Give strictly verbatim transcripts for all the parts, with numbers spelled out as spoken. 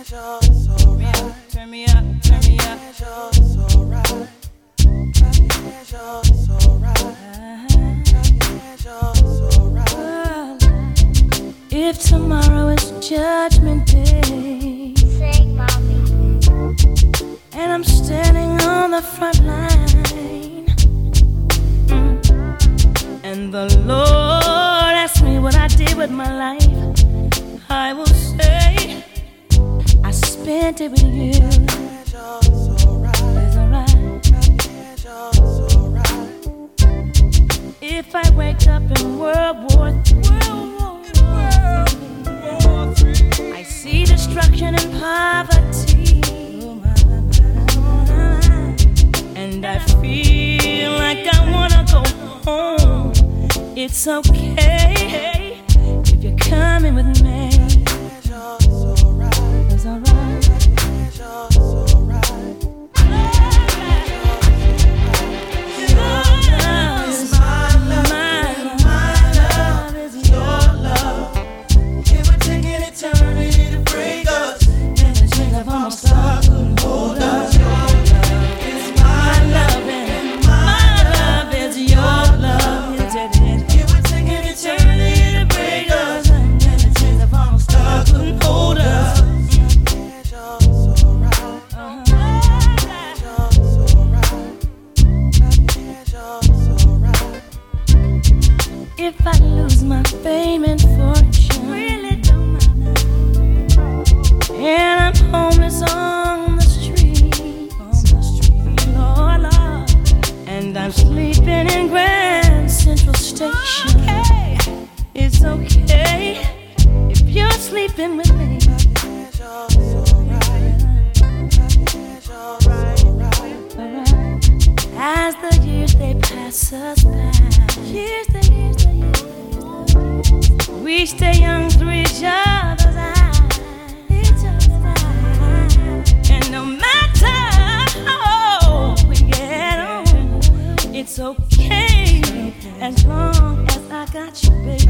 Turn me up, turn me up. If tomorrow is Judgment Day, Sing, mommy. and I'm standing on the front line, mm, and the Lord asks me what I did with my life, I will say I spent it with you. It's alright. If I wake up in World War Three, I see destruction and poverty, and I feel like I wanna go home. It's okay if you're coming with me. It's alright. If I lose my fame and fortune, really don't matter, and I'm homeless on the street, on the street, Lord, Lord, and I'm sleeping in Grand Central Station, okay. It's okay if you're sleeping with me. As the years they pass us by, years the years the years, we stay young through each other's eyes, each other's eyes. And no matter how old we get on, it's okay as long as I got you, baby.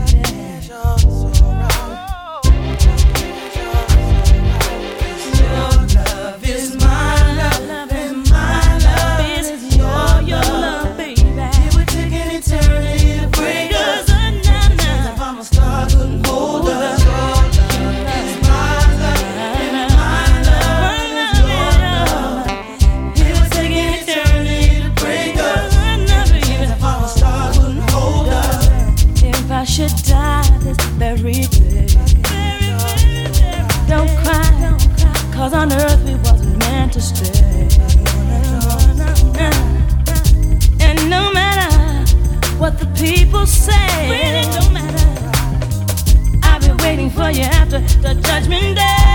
Your love is my love, love is my love, is your your love, baby. It would take an eternity to break us. If I'm a star, couldn't hold us. Your love is my love, and my love is your love. It would take an eternity to break us. If I'm a star, couldn't hold us. If I should die this very day, don't cry, cause on earth we wasn't meant to stay. And no matter what the people say, really don't matter, I'll be waiting for you after the judgment day.